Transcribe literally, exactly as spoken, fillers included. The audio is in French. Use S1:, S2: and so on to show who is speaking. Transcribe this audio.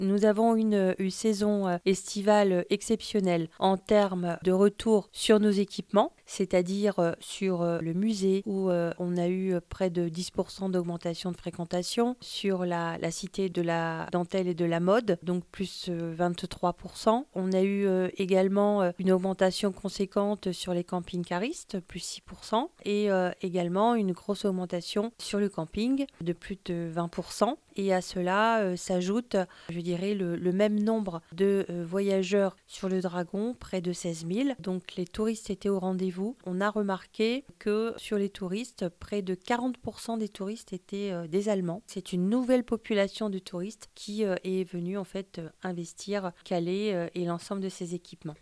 S1: Nous avons une, une saison euh, estivale exceptionnelle en termes de retour sur nos équipements, c'est-à-dire euh, sur euh, le musée où euh, on a eu euh, près de dix pour cent d'augmentation de fréquentation, sur la, la cité de la dentelle et de la mode, donc plus euh, vingt-trois pour cent. On a eu euh, également euh, une augmentation conséquente sur les camping-caristes, plus six pour cent, et euh, également une grosse augmentation sur le camping de plus de vingt pour cent. Et à cela euh, s'ajoute, je dirais, le, le même nombre de euh, voyageurs sur le Dragon, près de seize mille. Donc les touristes étaient au rendez-vous. On a remarqué que sur les touristes, près de quarante pour cent des touristes étaient euh, des Allemands. C'est une nouvelle population de touristes qui euh, est venue en fait euh, investir Calais euh, et l'ensemble de ses équipements.